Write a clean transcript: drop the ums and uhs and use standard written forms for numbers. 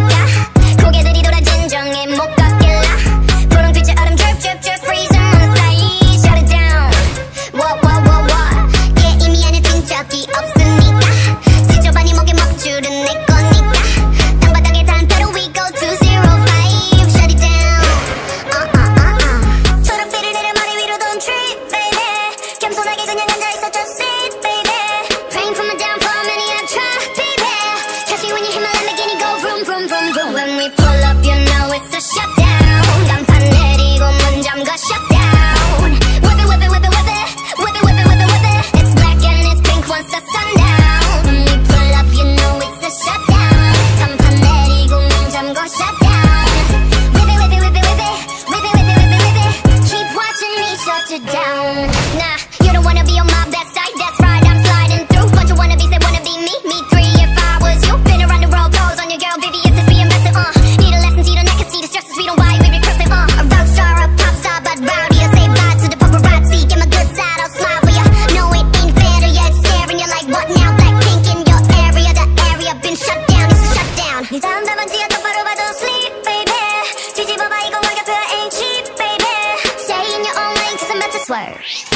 없으니까 고개들이 돌아 진정해 못 걷길라 푸른 빛의 얼음 drip drip drip freezing on the side shut it down what 게임이 아닐 진적이 없으니까 지저분이 목에 먹줄은 내 거니까 땅바닥에 단패로 we go to 05 shut it down 초록빛을 내려 머리 위로 don't trip baby 겸손하게 그냥 앉아있어 just sit baby praying for my downfall many have tried baby catch me when you hit my Lamborghini go vroom vroom vroom vroom when we pull up you know it's a shutdown 간판 내리고 문 잠가 shutdown whip it whip it whip it whip it whip it whip it whip it whip it it's black and it's pink once the sundown when we pull up you know it's a shutdown 간판 내리고 문 잠가 shutdown whip it whip it whip it whip it whip it whip it whip it whip it keep watching me shut it down nah you don't wanna be on my best side that's right I'm sliding through bunch of wannabes that wanna be me three if I was you been around the world goes on your girl VVS is being messy need a lesson see the neck and see the stresses we don't why we regress it a rock star a pop star but rowdy I say bye to the paparazzi get my good side I'll smile for ya no it ain't fair to ya it's staring you like what now black pink in your area the area been shut down it's a shutdown 네 다음 답안지야 똑바로 봐 don't sleep baby 뒤집어봐 이건 가격표 ain't cheap baby stay in your own lane cause I'm about to swerve